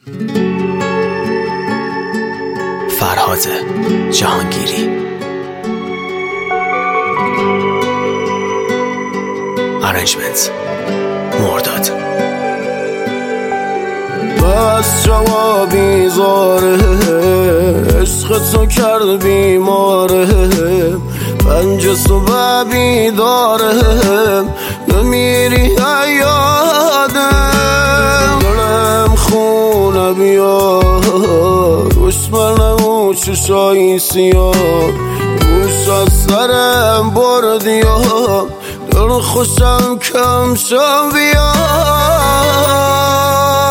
فرهاد جهانگیری. ارنجمنت مرداد. بس جوابی زاره، عشق تو کرد بیماره، پنج صبح بیداره، نمیری یادم، دلم خونه بیار، گوشمرنم و چشایی سیاه، گوش از سرم بردیم، دل خوشم کم شم بیار.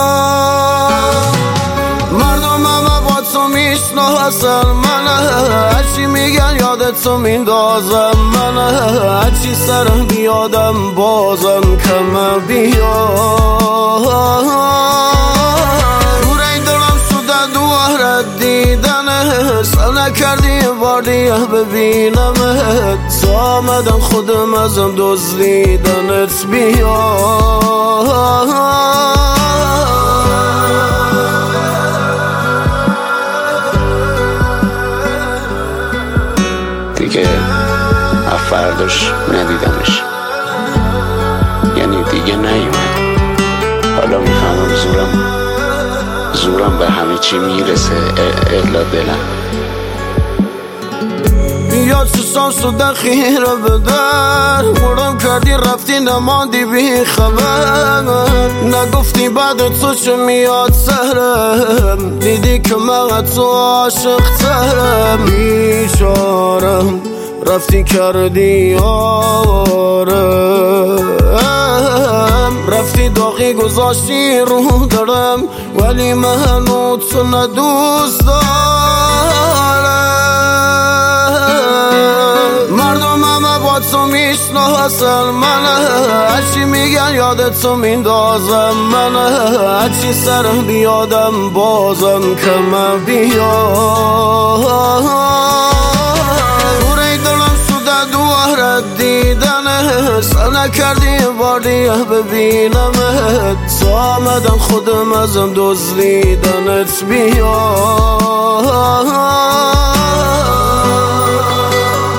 مردم همه با تو میشناسن منه، هرچی میگن یادتو میندازم منه، هرچی سرم بیادم بازم کم بیار. روی دلم شده دواره دیدنه، سر نکردی بار دیگه ببینمت، تا آمدم خودم ازم دزدیدنت بیار. دیگه فرداش ندیدمش، یعنی دیگه نیومد. حالا میفهمم زورم به همه چی میرسه الا دلم. یا چشم شده خیره به در، مرم کردی رفتی نماندی بی خبر، نگفتی بعد تو چه میاد سرم، دیدی که من تو عاشق ترم، بیچارم رفتی کردی آرم، رفتی داغی گذاشتی رو دارم، ولی من تو ندوست دارم. مردم همه با تو میشناسن منه، هرچی میگن یادتو میندازم منه، هرچی سرم بیادم بازم کم بیار. روی دلم شده دواره دیدنه، سر نکردی بار دیگه ببینمت، تا آمدم خودم ازم دزدیدنت بیار.